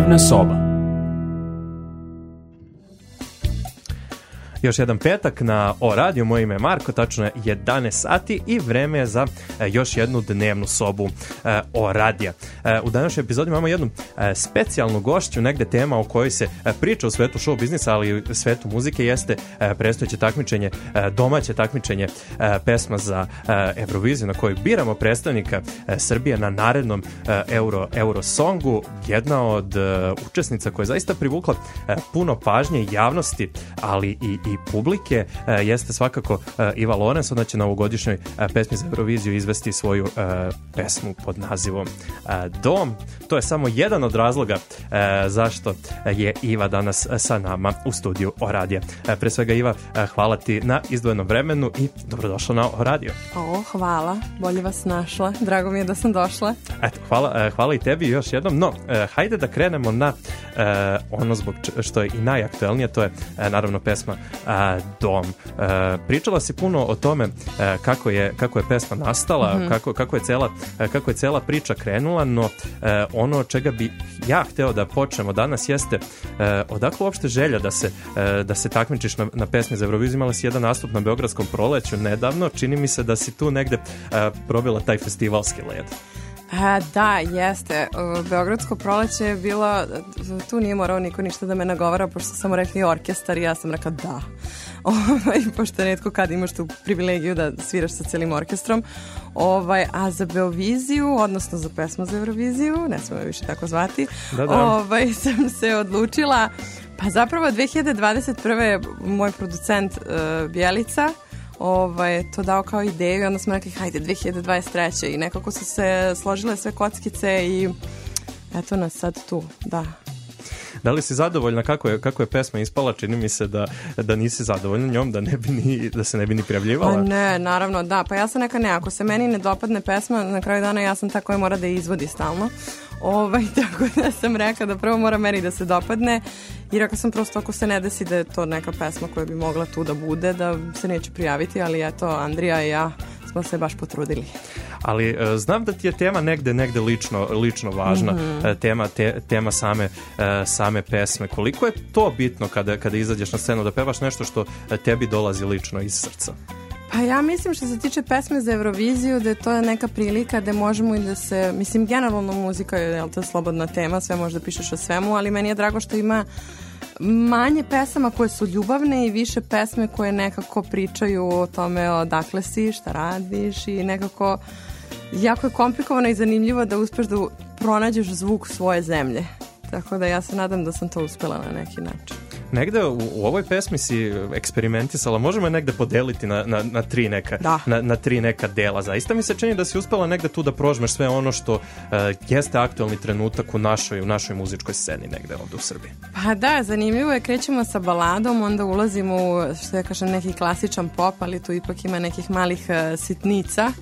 Dnevna soba. Još jedan petak na O radiju, moje ime je Marko, tačno je 11 sati i vreme je za još jednu dnevnu sobu O radija. U današnjoj epizodi imamo jednu specijalnu gošću, negde tema o kojoj se priča u svetu show biznisa, ali i u svetu muzike jeste predstojeće takmičenje, domaće takmičenje pesma za Euroviziju na kojoj biramo predstavnika Srbije na narednom Eurosongu. Jedna od učesnica koja je zaista privukla puno pažnje i javnosti, ali i publike, jeste svakako Iva Lorenz. Ona će na ovogodišnjoj pesmi za Euroviziju izvesti svoju pesmu pod nazivom Dom. To je samo jedan od razloga zašto je Iva danas sa nama u studiju O radija. Pre svega, Iva, hvala ti na izdvojenom vremenu i dobrodošla na O radio. Hvala, bolje vas našla, drago mi je da sam došla. Eto, hvala i tebi još jednom, no hajde da krenemo na ono zbog što je i najaktuelnije, to je naravno pesma Dom. Pričala si puno o tome kako je pesma nastala, kako je cela priča krenula, no ono čega bi ja hteo da počnemo danas jeste odakle uopšte želja da se takmičiš na pesmi za Euroviziju. Imala si jedan nastup na Beogradskom proleću nedavno, čini mi se da si tu negde probila taj festivalski led. Da, jeste. Beogradsko proleće je bilo, tu nije morao niko ništa da me nagovara, pošto sam rekli orkestar i ja sam rekla da. Pošto netko kad imaš tu privilegiju da sviraš sa celim orkestrom. A za Beoviziju, odnosno za pesmu za Euroviziju, ne smemo više tako zvati, sam se odlučila, pa zapravo 2021. je moj producent Bjelica to dao kao ideju i onda smo rekli hajde 2023. i nekako su se složile sve kockice i eto nas sad tu, da. Da li si zadovoljna kako je pesma ispala? Čini mi se da nisi zadovoljna njom, da se ne bi ni prijavljivala. Pa ne, naravno, da. Pa ja sam neka ako se meni ne dopadne pesma, na kraju dana ja sam ta koja mora da je izvodi stalno. Tako da sam rekla da prvo mora meni da se dopadne i rekla sam prosto ako se ne desi da je to neka pesma koja bi mogla tu da bude, da se neće prijaviti, ali eto, Andrija i ja smo se baš potrudili. Ali znam da ti je tema negde lično važna, tema same pesme. Koliko je to bitno kada izađeš na scenu da pevaš nešto što tebi dolazi lično iz srca? Pa ja mislim što se tiče pesme za Euroviziju da je to neka prilika da možemo i da se, mislim generalno muzika je to slobodna tema, sve možda pišeš o svemu, ali meni je drago što ima manje pesama koje su ljubavne i više pesme koje nekako pričaju o tome odakle si, šta radiš i nekako jako je komplikovano i zanimljivo da uspeš da pronađeš zvuk svoje zemlje. Tako da ja se nadam da sam to uspela na neki način. Negde u ovoj pesmi si eksperimentisala, možemo je negde podeliti na tri neka dela. Zaista mi se čini da si uspela negde tu da prožmeš sve ono što jeste aktualni trenutak u našoj muzičkoj sceni negde ovde u Srbiji. Pa da, zanimljivo je, krećemo sa baladom, onda ulazimo u, što ja kažem, neki klasičan pop, ali tu ipak ima nekih malih sitnica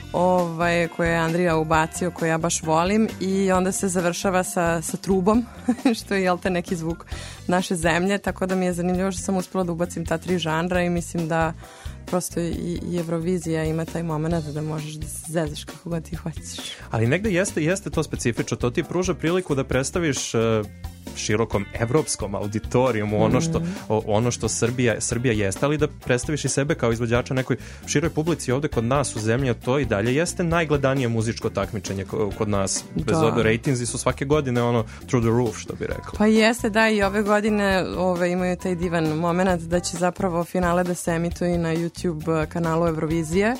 koje je Andrija ubacio, koje ja baš volim, i onda se završava sa trubom, što je neki zvuk naše zemlje, tako da mi je zanimljivo što sam uspela da ubacim ta tri žanra i mislim da prosto i Eurovizija ima taj moment da možeš da se zezaš kako god ti hoćeš. Ali negde jeste to specifično, to ti pruža priliku da predstaviš širokom evropskom auditorijumu ono što Srbija jeste, ali da predstaviš i sebe kao izvođača nekoj široj publici ovde kod nas u zemlji, a to i dalje jeste najgledanije muzičko takmičenje kod nas. Bez obzira, rejtinzi su svake godine through the roof, što bi rekla. Pa jeste, da, i ove godine imaju taj divan moment da će zapravo finale da se emituje na YouTube kanalu Eurovizije.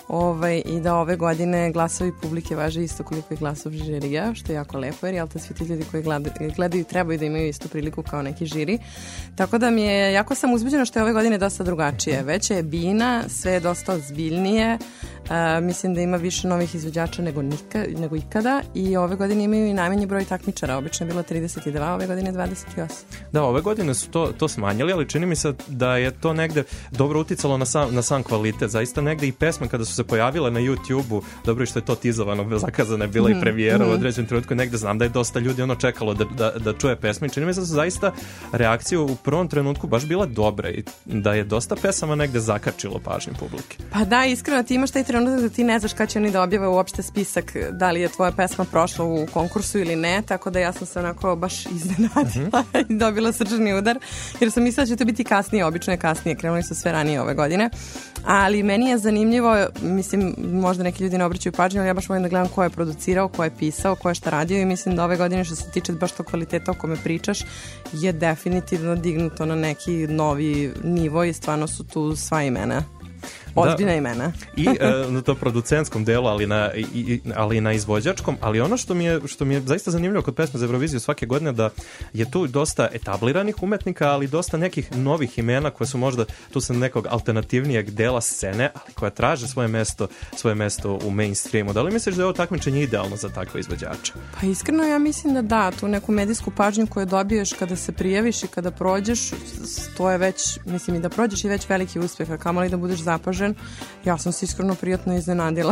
I da ove godine glasovi publike važe isto koliko je glasovi žirija, što je jako lepo, jer svi ti ljudi koji gledaju trebaju da imaju istu priliku kao neki žiri. Tako da mi je, jako sam uzbuđena što je ove godine dosta drugačije. Veća je bina, sve je dosta ozbiljnije, mislim da ima više novih izvođača nego ikada, i ove godine imaju i najmanji broj takmičara, obično je bilo 32, ove godine 28. Da, ove godine su to smanjili, ali čini mi se da je to negde dobro uticalo na sam kvalitet. Zaista negde i pesme kada su se pojavile na YouTube-u, dobro je što je to tizovano, zakazana je bila i premijera u određenom trenutku, negde znam da je dosta ljudi čekalo da čuje pesme i čini mi se da su zaista reakcije u prvom trenutku baš bile dobre i da je dosta pesama negde zakačilo pažnju publike. Pa da, iskreno, ti imaš taj trenutak da ti ne znaš kada će oni da objave uopšte spisak da li je tvoja pesma prošla u konkursu ili ne, tako da ja sam se onako baš iznenadila i dobila srčani udar, jer sam mislila da će to biti kasnije, obično je kasnije, krenuli su sve ranije ove godine, ali meni je zanimljivo, mislim, možda neki ljudi ne obraćaju pažnju, ali ja baš volim da gledam ko je producirao, ko je pisao, ko je šta radio i mislim da ove godine što se tiče baš tog kvaliteta o kome pričaš je definitivno dignuto na neki novi nivo i stvarno su tu sva imena. Ozbiljna imena. I na to producentskom delu, ali i na izvođačkom, ali ono što mi je zaista zanimljivo kod pesme za Euroviziju svake godine da je tu dosta etabliranih umetnika, ali dosta nekih novih imena koje su možda tu sa nekog alternativnijeg dela scene, ali koja traže svoje mesto u mainstreamu. Da li misliš da je ovo takmičenje idealno za takve izvođače? Pa iskreno ja mislim da tu neku medijsku pažnju koju dobiješ kada se prijaviš i kada prođeš, to je već, mislim i da prođeš je već veliki uspjeh, a kamoli da budeš zapažen. Ja sam se iskreno prijatno iznenadila.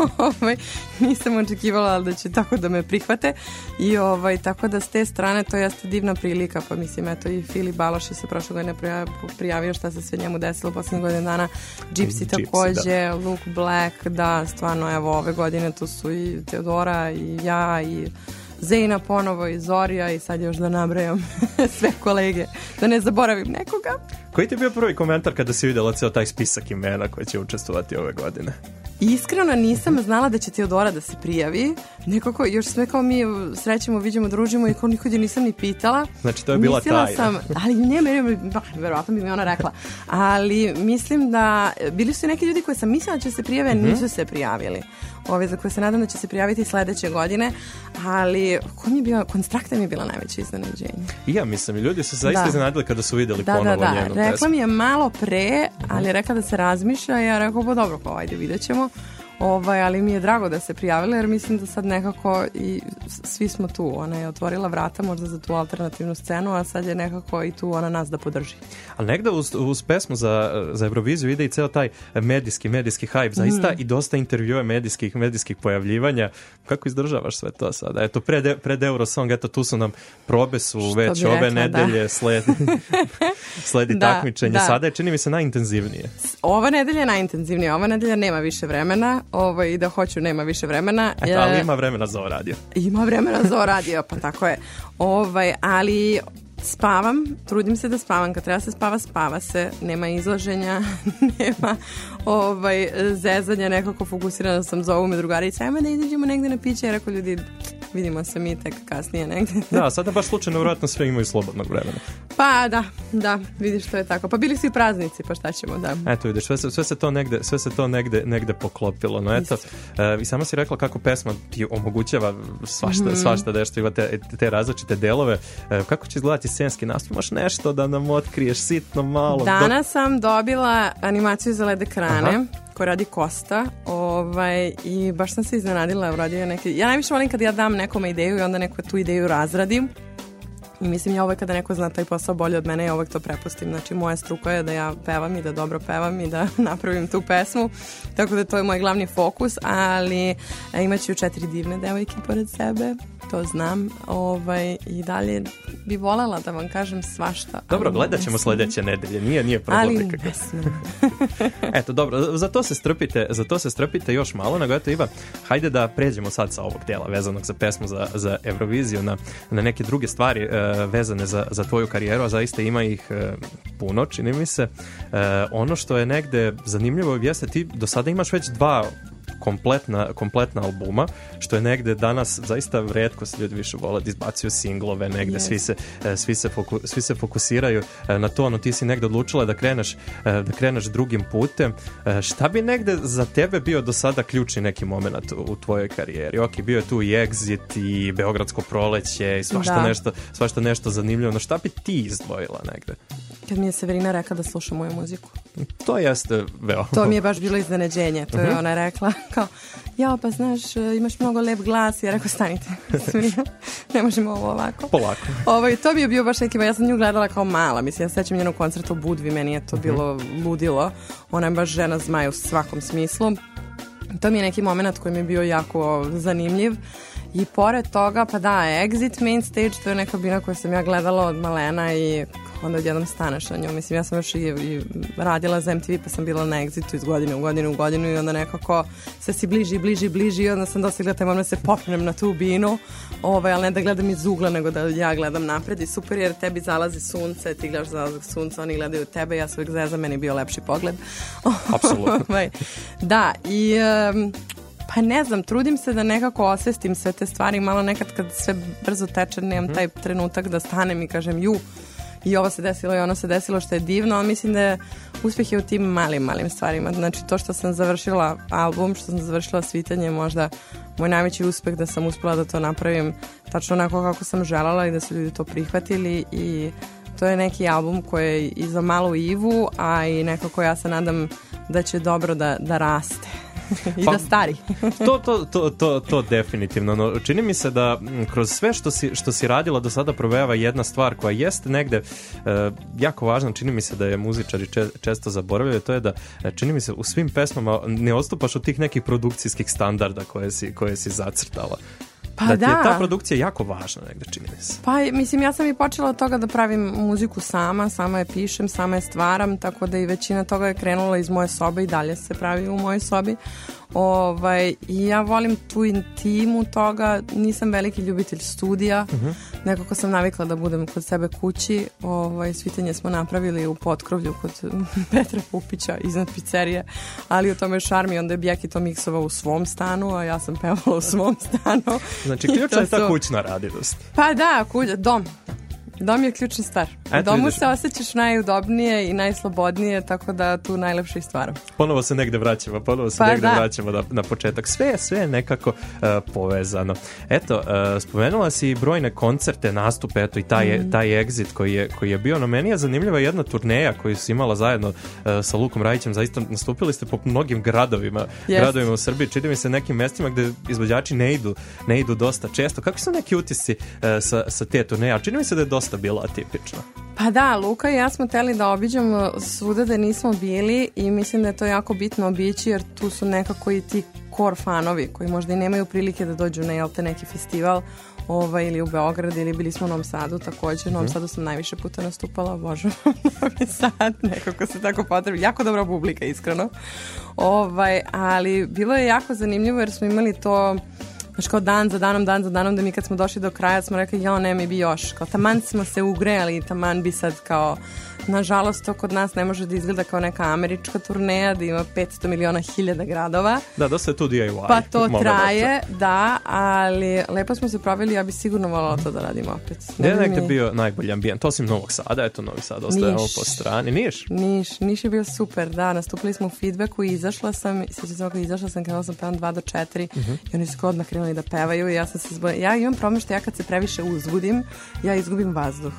Nisam očekivala da će tako da me prihvate i tako da s te strane to jeste divna prilika, pa mislim eto i Filip Baloš je se prošle godine prijavio šta se sve njemu desilo posljednjih godina dana, Gypsy takođe, Luke Black, da stvarno evo ove godine tu su i Teodora i ja i Zejna ponovo i Zorija i sad još da nabrajam sve kolege, da ne zaboravim nekoga. Koji ti je bio prvi komentar kada si vidjela cijel taj spisak imena koji će učestvovati ove godine? Iskreno nisam znala da će Teodora da se prijavi. Nekako, još sve kao mi srećemo, viđemo, družimo i kao nikad je nisam ni pitala. Znači to je bila tajna. Ali verovatno bi mi ona rekla. Ali mislim da bili su neki ljudi koji sam mislila da će se prijave, nisu se prijavili. Za koje se nadam da će se prijaviti sledeće godine, ali Konstrakta mi je bila najveće iznenađenje. I ja mislim, ljudi su zaista iznenadili kada su vidjeli ponovo njenu pesmu. Rekla mi je malo pre, ali rekla da se razmišlja i ja rekao, pa dobro, pa ajde, vidjet ćemo. Ali mi je drago da se prijavila jer mislim da sad nekako i svi smo tu, ona je otvorila vrata možda za tu alternativnu scenu, a sad je nekako i tu ona nas da podrži. Ali negde uz pesmu za Euroviziju ide i ceo taj medijski hype, zaista i dosta intervjua medijskih pojavljivanja. Kako izdržavaš sve to sada? Eto, pred Eurosong, eto tu su nam probe su već ove nedelje sledi takmičenje. Sada je, čini mi se, najintenzivnije. Ova nedelja je najintenzivnija, ova nedelja nema više vremena, i da hoću nema više vremena. Eto, ali ima vremena za ovo radio. Ima vremena za ovo radio, pa tako je. Ali spavam, trudim se da spavam, kad treba se spava se, nema izlaženja, nema zezanja, nekako fokusirana sam, zovu me drugarica, ajmo da izađemo negde na piće, ja rekao ljudi, vidimo se mi tek kasnije negde. Da, sada baš slučajno vjerojatno sve imaju slobodnog vremena. Pa da, vidiš što je tako. Pa bili su i praznici, pa šta ćemo, da. Eto vidiš, sve se to negde poklopilo. No eto, i sama si rekla kako pesma ti omogućava svašta nešto, ima te različite delove. Kako će izgledati scenski nastup? Imaš nešto da nam otkriješ sitno malo? Danas sam dobila animaciju za LED ekrane. Ko radi Kosta, i baš sam se iznenadila, uradio neke. Ja najviše volim kad ja dam nekome ideju i onda neku tu ideju razradim. I mislim ja uvek kada neko zna taj posao bolje od mene, ja uvek to prepustim. Znači moja struka je da ja pevam i da dobro pevam i da napravim tu pesmu. Tako da to je moj glavni fokus, ali imaću 4 divne devojke pored sebe, to znam. I dalje bi voljela da vam kažem svašta. Dobro, gledat ćemo sledeće nedelje, nije problem. Ali ne smijem. Eto, dobro, za to se strpite još malo, nego eto Iva, hajde da pređemo sad sa ovog dela vezanog za pesmu za Euroviziju na neke druge stvari vezane za tvoju karijeru, a zaista ima ih puno, čini mi se. Ono što je negde zanimljivo jeste ti do sada imaš već 2 kompletna albuma, što je negde danas zaista retko se ljudi više vole da izbacuju singlove negde, svi se fokusiraju na to, no ti si negde odlučila da kreneš drugim putem. Šta bi negde za tebe bio do sada ključni neki moment u tvojoj karijeri? Ok, bio je tu i Exit i Beogradsko proleće i svašta nešto zanimljivo, no šta bi ti izdvojila negde? Kad mi je Severina rekla da sluša moju muziku. To jeste veoma. To mi je baš bilo iznenađenje. To je ona rekla kao, ja pa znaš, imaš mnogo lep glas. Ja rekao, stanite, Severina, ne možemo ovo ovako. Polako. To mi je bio baš neki, ja sam nju gledala kao mala. Mislim, ja sećam njenog koncerta u Budvi, meni je to bilo ludilo. Ona je baš žena zmaj u svakom smislu. To mi je neki moment koji mi je bio jako zanimljiv. I pored toga, pa da, Exit Main Stage, to je neka bina koju sam ja gledala od malena i onda odjednom staneš na nju. Mislim, ja sam još i radila za MTV, pa sam bila na Exitu iz godine u godinu i onda nekako sve si bliži i onda sam dosegla taj moment da se popnem na tu binu, ali ne da gledam iz ugla, nego da ja gledam napred i super jer tebi zalazi sunce, ti gledaš zalazak sunca, oni gledaju tebe, ja svojeg zeza, meni je bio lepši pogled. Apsolutno. Da, i pa ne znam, trudim se da nekako osvestim sve te stvari, malo nekad kad sve brzo teče, nemam taj trenutak da stanem i kažem i ovo se desilo i ono se desilo, što je divno, ali mislim da je uspjeh je u tim malim stvarima. Znači to što sam završila album, što sam završila svitanje, možda moj najveći uspjeh da sam uspjela da to napravim tačno onako kako sam želala i da su ljudi to prihvatili i to je neki album koji je i za malu Ivu, a i nekako ja se nadam da će dobro da raste. I da stari. To definitivno. No, čini mi se da kroz sve što si radila do sada provejava jedna stvar koja jeste negde jako važna, čini mi se da je muzičari često zaboravljaju, to je da čini mi se u svim pesmama ne odstupaš od tih nekih produkcijskih standarda koje si zacrtala. Pa da ti je ta produkcija jako važna negde, čini mi se. Pa mislim, ja sam i počela od toga da pravim muziku sama je pišem, sama je stvaram, tako da i većina toga je krenula iz moje sobe i dalje se pravi u mojoj sobi. I ja volim tu intimu toga, nisam veliki ljubitelj studija, nekako sam navikla da budem kod sebe kući, svitanje smo napravili u potkrovlju kod Petra Pupića iznad pizzerije, ali u tome je šarm i onda je Bjeki to miksovao u svom stanu, a ja sam pevala u svom stanu. Znači ključna je ta kućna radinost. Pa da, dom je ključna stvar. U domu se osjećaš najudobnije i najslobodnije, tako da tu najlepše i stvaram. Ponovo se negde vraćamo, vraćamo na početak. Sve je nekako povezano. Eto, spomenula si brojne koncerte, nastupe, eto i taj Exit koji je bio, no meni je zanimljiva jedna turneja koju si imala zajedno sa Lukom Rajićem, zaista nastupili ste po mnogim gradovima u Srbiji, čini mi se nekim mestima gde izvođači ne idu dosta često. Kakvi su neki utisci sa te turneje? A čini mi se da je dosta bila atipična. Pa da, Luka i ja smo hteli da obiđemo svuda da nismo bili i mislim da je to jako bitno obići jer tu su nekako i ti core fanovi koji možda i nemaju prilike da dođu na neki festival ili u Beograd ili bili smo u Novom Sadu također. U Novom Sadu sam najviše puta nastupala, obožavam Novi Sad, nekako se tako potrebi. Jako dobra publika, iskreno. Ali bilo je jako zanimljivo jer smo imali to kao dan za danom, da mi kad smo došli do kraja smo rekli, ne mi bi još, kao taman smo se ugrejali i taman bi sad kao, nažalost to kod nas ne može da izgleda kao neka američka turneja da ima 500 miliona hiljada gradova. Da, dosta je tu DIY. Pa to traje, da, ali lepo smo se proveli, ja bi sigurno voljela to da radim opet. Gde je nekde bio najbolji ambijent? Osim Novog Sada, eto Novi Sad ostaje ovo po strani. Niš je bio super, da, nastupili smo u Feedbacku i izašla sam krenula sam pevam 2 do 4 i oni su odmah krenuli da pevaju i ja sam se zbunila. Ja imam problem što ja kad se previše uzbudim, ja izgubim vazduh.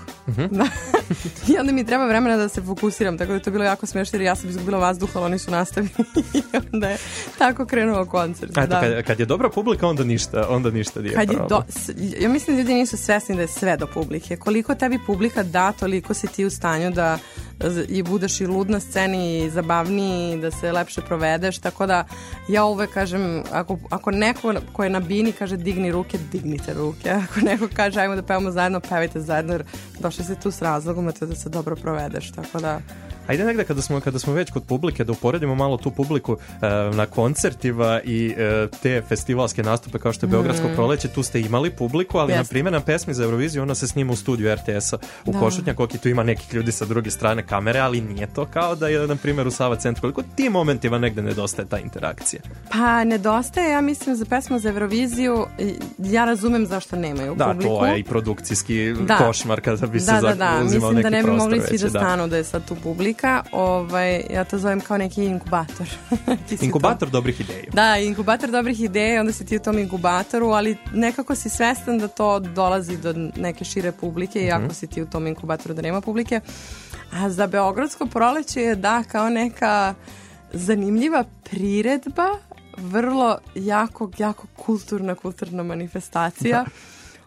I onda mi treba vremena da se fokusiram, tako da je to bilo jako smiješno jer ja sam izgubila vazduh, ali oni su nastavili i onda je tako krenuo koncert. Kad je dobra publika, onda ništa nije problem. Ja mislim da ljudi nisu svesni da je sve do publike. Koliko tebi publika da, toliko si ti u stanju da i budeš i lud na sceni i zabavniji, da se lepše provedeš, tako da ja uvek kažem, ako neko ko je na bini kaže digni ruke, dignite ruke. Ako neko kaže ajmo da pevamo zajedno, pevajte zajedno jer došli se tu s razlogom da se dobro provedeš, tako da... Ajde negde kada smo već kod publike da uporedimo malo tu publiku na koncertima i te festivalske nastupe kao što je Beogradsko proleće, tu ste imali publiku, ali na primjer na pesmi za Euroviziju ona se snima u studiju RTS-a u Košutnjaku, tu ima nekih ljudi sa druge strane kamere, ali nije to kao da je na primjer u Sava centru. Koliko tim momentima negde nedostaje ta interakcija? Pa nedostaje, ja mislim za pesmu za Euroviziju, ja razumem zašto nemaju publiku. Da, to je i produkcijski košmar kada bi se uzimao neki prostor. Mislim da ne bi mogli svi da stanu da je sad tu publika. Ja to zovem kao neki inkubator. Inkubator dobrih ideja. Da, inkubator dobrih ideja, onda si ti u tom inkubatoru, ali nekako si svestan da to dolazi do neke šire publike, iako si ti u tom inkubatoru da nema publike. A za Beogradsko proleće je kao neka zanimljiva priredba, vrlo jako kulturna manifestacija.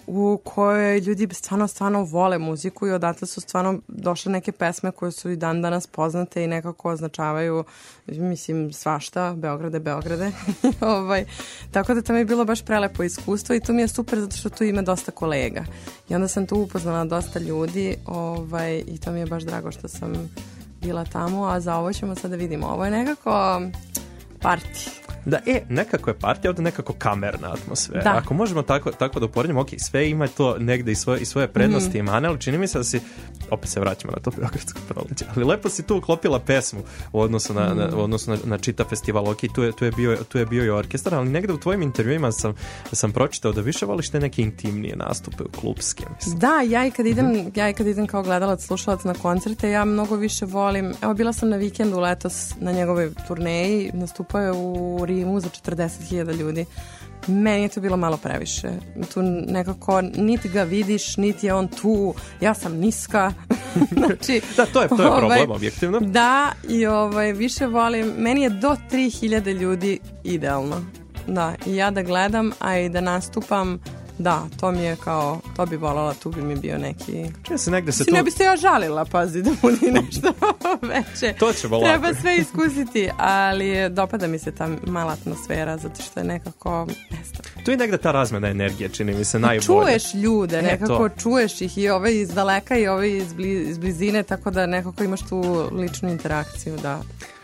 u kojoj ljudi stvarno vole muziku i odatle su stvarno došle neke pesme koje su i dan danas poznate i nekako označavaju, mislim, svašta, Beograde. Tako da to mi je bilo baš prelepo iskustvo i to mi je super zato što tu ima dosta kolega. I onda sam tu upoznala dosta ljudi i to mi je baš drago što sam bila tamo, a za ovo ćemo sad da vidimo. Ovo je nekako party. Da, nekako je partija, ovdje nekako kamerna atmosfera. Da. Ako možemo tako da uporedimo, ok, sve ima to negde i svoje prednosti i mane, ali čini mi se da si, opet se vraćamo na to Beogradsko proleće, ali lepo si tu uklopila pesmu u odnosu na čitav festival, ok, tu je bio i orkestar, ali negde u tvojim intervjuima sam pročitao da više voliš te neke intimnije nastupe, klubske, mislim. Da, ja i kad idem kao gledalac, slušalac na koncerte, ja mnogo više volim, evo bila sam na vikendu letos na njegovoj turneji, nastupao je u Rimu za 40.000 ljudi. Meni je to bilo malo previše. Tu nekako niti ga vidiš, niti je on tu. Ja sam niska. Znači, da, to je problem, objektivno. Da, i više volim. Meni je do 3.000 ljudi idealno. Da, i ja da gledam, a i da nastupam. Da, to mi je kao, to bi volala, tu bi mi bio neki... Čini se negde se tu... Ne bi se ja žalila, pazi, da budi nešto veće. To će volati. Treba sve iskusiti, ali dopada mi se ta mala atmosfera, zato što je nekako... Tu je negde ta razmena energije, čini mi se najbolje. Čuješ ljude, nekako čuješ ih i ove iz daleka i ove iz blizine, tako da nekako imaš tu ličnu interakciju, da...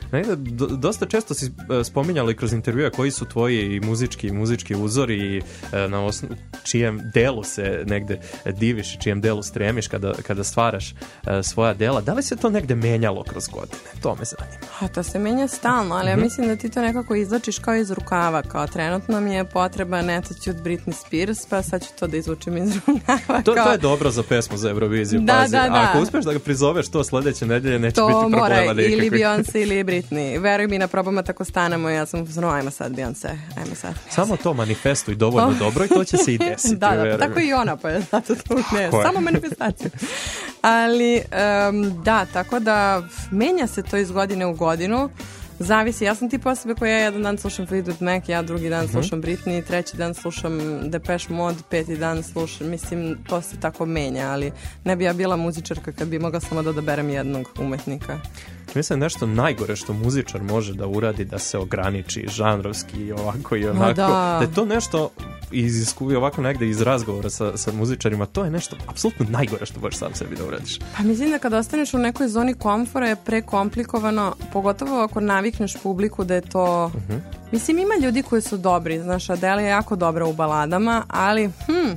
Dosta često si spominjala i kroz intervjue koji su tvoji i muzički uzori i na čijem delu se negde diviš i čijem delu stremiš kada stvaraš svoja dela. Da li se to negde menjalo kroz godine? To me zanima. To se menja stalno, ali ja mislim da ti to nekako izvlačiš kao iz rukava, kao trenutno mi je potreba netaći od Britney Spears, pa sad ću to da izvučem iz rukava. To je dobro za pesmu za Euroviziju, pazi. Da. Ako uspeš da ga prizoveš to sledeće nedelje, neće biti problema nikakvih. To mora, ili Beyoncé ili Britney. Veruj mi, na probama tako stanemo, ja sam uzmano, ajmo sad Beyoncé, ajmo sad. Samo to manifestuj dovoljno dobro i to će se i desiti. Da, tako i ona, pa je zato tu ne, samo manifestaciju. Ali, da, tako da menja se to iz godine u godinu. Zavisi, ja sam tip osobe koja jedan dan slušam Fleetwood Mac, ja drugi dan slušam Britney, treći dan slušam Depeche Mode, peti dan slušam, mislim, to se tako menja, ali ne bi ja bila muzičarka kad bi mogla samo da odaberem jednog umetnika. Mislim, nešto najgore što muzičar može da uradi, da se ograniči žanrovski i ovako i onako. Da je to nešto ovako negde iz razgovora sa muzičarima, to je nešto apsolutno najgore što možeš sam sebi da uradiš. Pa mislim da kada ostaneš u nekoj zoni komfora je prekomplikovano, pogotovo ako navikneš publiku da je to... Mislim, ima ljudi koji su dobri, znaš, Adele je jako dobra u baladama, ali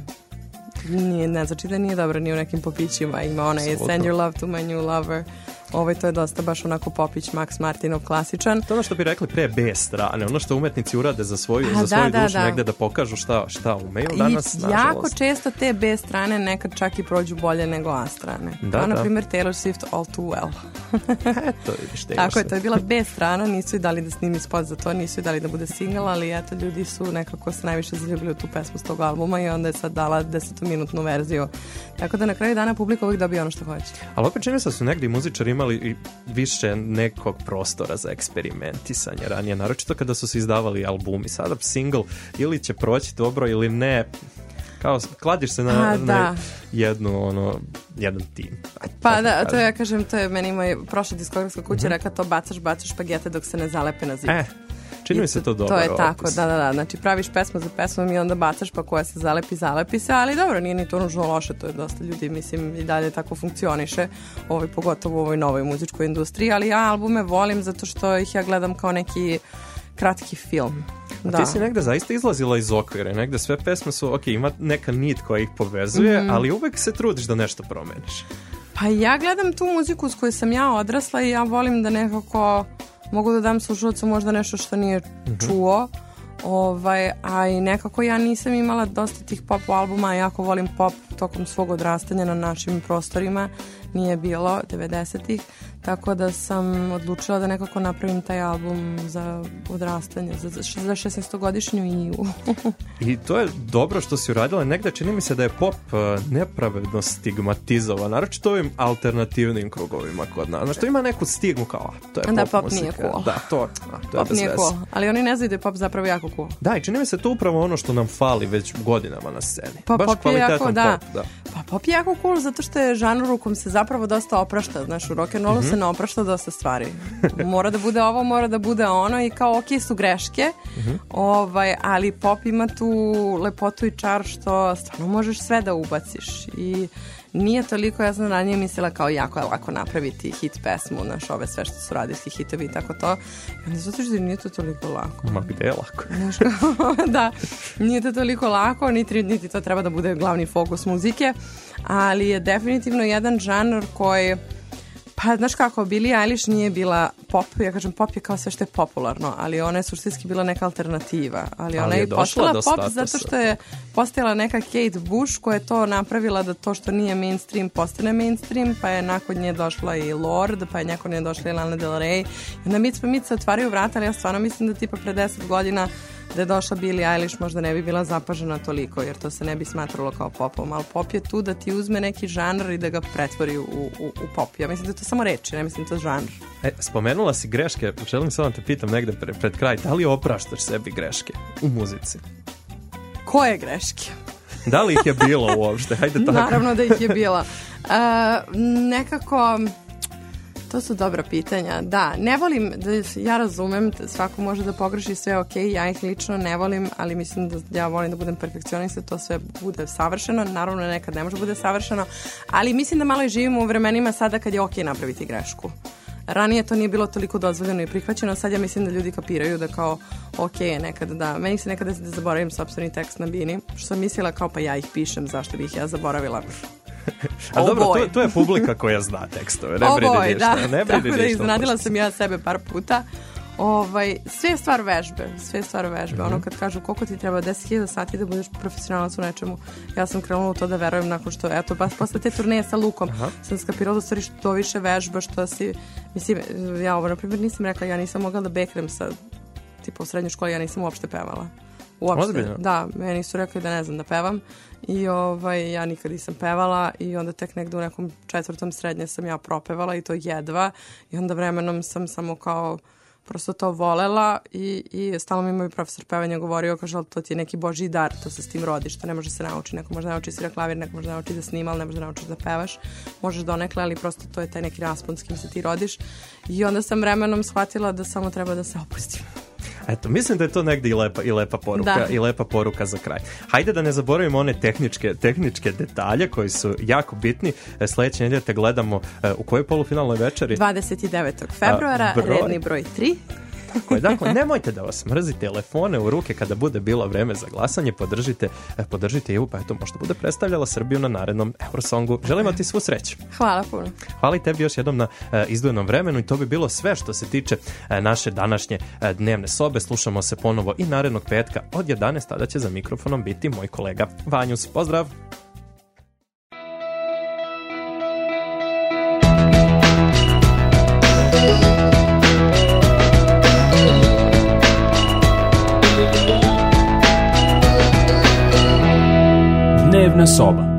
ne znači da nije dobra ni u nekim popićima, ima ona je Send Your Love to My New Lover. To je dosta baš onako popić Max Martinov klasičan. To ono što bi rekli pre B strane, ono što umetnici urade za svoju dušu negde da pokažu šta umeju danas, nažalost. Jako često te B strane nekad čak i prođu bolje nego A strane. Na primjer Taylor Swift All Too Well. Eto, vidiš, tako je, to je bila B strana, nisu i dali da snimi spot za to, nisu i dali da bude single, ali eto, ljudi su nekako se najviše zaljubili u tu pesmu s tog albuma i onda je sad dala 10-minutnu verziju. Tako da na kraju dana publika uvijek dobije ono što hoće. Ali opet čini se da su negdje i muzičari imali i više nekog prostora za eksperimentisanje ranije, naročito kada su se izdavali albumi. Sada single ili će proći dobro ili ne, kao kladiš se na jedan tim. Pa da, to ja kažem, to je meni moj prošla diskografska kuća rekla, to bacaš špagete dok se ne zalepe na zid. Čini mi se to dobro. To je tako, da. Znači praviš pesmu za pesmom i onda bacaš, pa koja se zalepi se, ali dobro, nije ni to nužno loše, to je dosta ljudi, mislim, i dalje tako funkcioniše, pogotovo u ovoj novoj muzičkoj industriji, ali ja albume volim zato što ih ja gledam kao neki kratki film. A ti si negde zaista izlazila iz okvira, negde sve pesme su, ima neka nit koja ih povezuje, ali uvek se trudiš da nešto promeniš. Pa ja gledam tu muziku s kojoj sam ja odrasla i ja volim da nekako mogu da dam slušalcu možda nešto što nije čuo, a i nekako ja nisam imala dosta tih pop albuma, jako volim pop tokom svog odrastanja na našim prostorima, nije bilo 90-ih, tako da sam odlučila da nekako napravim taj album za odrastanje, za 16-godišnju Iju. I to je dobro što si uradila. Negde čini mi se da je pop nepravedno stigmatizovan, naročito ovim alternativnim krugovima kod nas. Znači, to ima neku stigmu kao, to je da, pop muzika. Nije cool. Da, to pop je nije cool, ali oni ne znaju da je pop zapravo jako cool. Da, i čini mi se to upravo ono što nam fali već godinama na sceni. Pa baš pop je jako, pop, da. Pa pop je jako cool zato što je žanr u kom se zapravo dosta oprašta. Znaš, u rock'n'rollu se ne oprašta dosta stvari. Mora da bude ovo, mora da bude ono i kao ok su greške, ali pop ima tu lepotu i čar što stvarno možeš sve da ubaciš i nije toliko, ja sam ranije mislila kao jako je lako napraviti hit pesmu, znaš, ove sve što su radijski hitovi i tako to. I onda zato što nije to toliko lako. Ma gde je lako? Znaš, da, nije to toliko lako, niti to treba da bude glavni fokus muzike, ali je definitivno jedan žanr koji, pa znaš kako, Billie Eilish nije bila pop, ja kažem pop je kao sve što je popularno, ali ona je suštinski bila neka alternativa, ali ona je postala pop zato što je postojala neka Kate Bush koja je to napravila da to što nije mainstream postane mainstream, pa je nakon nje došla i Lorde, pa je nakon nje došla i Lana Del Rey, i onda mic se otvaraju vrata, ali ja stvarno mislim da tipa pre 10 godina da je došla Billie Eilish možda ne bi bila zapažena toliko, jer to se ne bi smatralo kao popom, ali pop je tu da ti uzme neki žanr i da ga pretvori u pop. Ja mislim da je to samo reči, ne mislim da je to žanr. Spomenula si greške, želim samo da te pitam negde pred kraj, da li opraštaš sebi greške u muzici? Koje greške? Da li ih je bilo uopšte? Hajde tako. Naravno da ih je bila. Nekako... To su dobra pitanja. Da, ne volim, ja razumem, svako može da pogreši sve ok, ja ih lično ne volim, ali mislim da ja volim da budem perfekcionista, to sve bude savršeno, naravno nekad ne može bude savršeno, ali mislim da malo i živimo u vremenima sada kad je ok napraviti grešku. Ranije to nije bilo toliko dozvoljeno i prihvaćeno, sad ja mislim da ljudi kapiraju da kao ok je nekada da, meni se nekada da zaboravim sopstveni tekst na bini, što sam mislila kao pa ja ih pišem, zašto bih ja zaboravila. A dobro, to je publika koja zna tekstove, ne bridi ništa. Tako da iznenadila sam ja sebe par puta. Sve je stvar vežbe. Ono kad kažu koliko ti treba 10.000 sati da budeš profesionalac u nečemu, ja sam krenula u to da verujem nakon što, eto, posle te turneje sa Lukom, sam skapirala da stvari što više vežba, što si, mislim, ja ovo, na primjer, nisam rekla, ja nisam mogla da bekrem sa, tipa u srednjoj školi, ja nisam uopšte pevala. Uopšte, da, meni su rekli da ne znam da pevam i ja nikad nisam pevala i onda tek negde u nekom 4. srednje sam ja propevala i to jedva i onda vremenom sam samo kao prosto to volela i stalno mi moj profesor pevanja govorio, kaže, ali to ti je neki božji dar, to se s tim rodiš, to ne može se nauči, neko može nauči svira klavir, neko može nauči da snima, ali ne može nauči da pevaš, možeš donekle, ali prosto to je taj neki raspon s kim se ti rodiš i onda sam vremenom shvatila da samo treba da se opustim. Eto, mislim da je to negde i lepa poruka, da. I lepa poruka za kraj. Hajde da ne zaboravimo one tehničke detalje koji su jako bitni. Sledeće nedelje te gledamo u kojoj polufinalnoj večeri? 29. februara, redni broj 3. Tako je, dakle, nemojte da vas mrzi telefone u ruke kada bude bilo vreme za glasanje, podržite Ivu, pa eto, možda bude predstavljala Srbiju na narednom Eurosongu. Želimo ti svu sreću. Hvala puno. Hvala i tebi još jednom na izdvojenom vremenu i to bi bilo sve što se tiče naše današnje dnevne sobe. Slušamo se ponovo i narednog petka od 11, tada će za mikrofonom biti moj kolega Vanjus. Pozdrav! Dnevna soba.